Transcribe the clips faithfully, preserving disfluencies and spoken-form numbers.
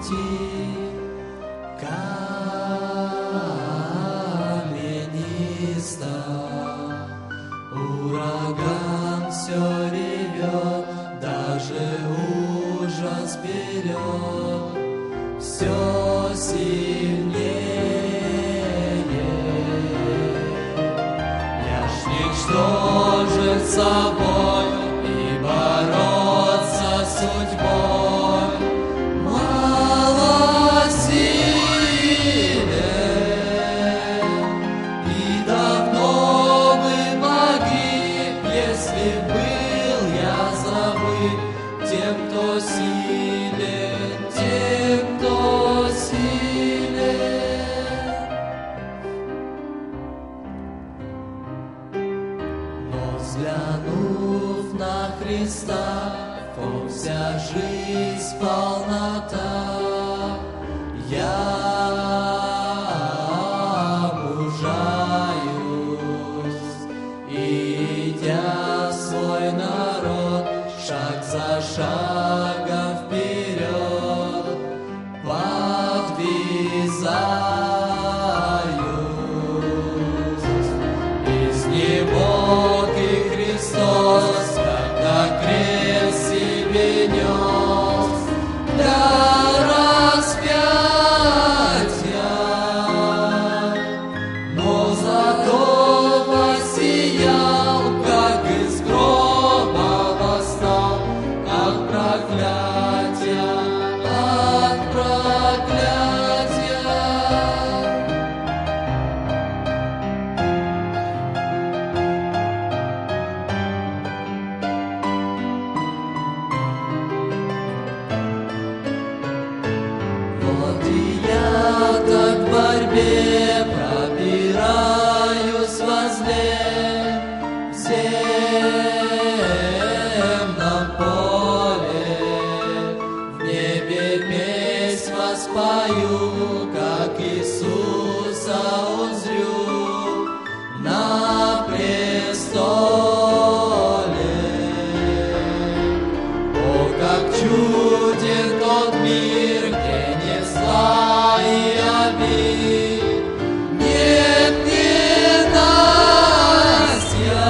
пути. Каменисто, ураган все ревет, даже ужас берет, все сильнее. Я ж ничтожен собой и бороться с судьбой мало силен, и давно бы погиб, если был я забыт тем, кто силен, тем, кто силен. Но взглянув на Христа, он вся жизнь полнота. Я мужаюсь, и идя свой народ, шаг за шагом вперед подвизаюсь. Из небоги Христос, когда крест себе нес для распятия, но зато воссиял, как из гроба восстал от проклятия, от проклятия. Вот и я так в борьбе пробираюсь возле в земном поле, в небе песнь воспою, как Иисуса узрю на престоле. О, как чуден тот мир, где нет зла и обид, нет ненастья,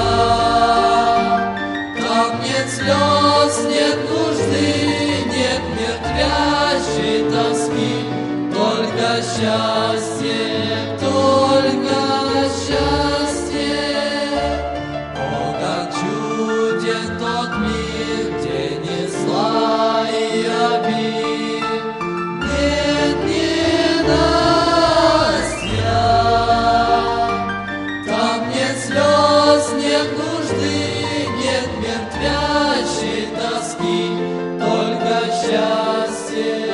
там нет слез, нет нужды, нет мертвящей тоски, только счастье, только счастье. О, как чуден тот мир, где нет зла и обид, нет ненастья, там нет слез, нет нужды, нет мертвящей тоски, только счастье.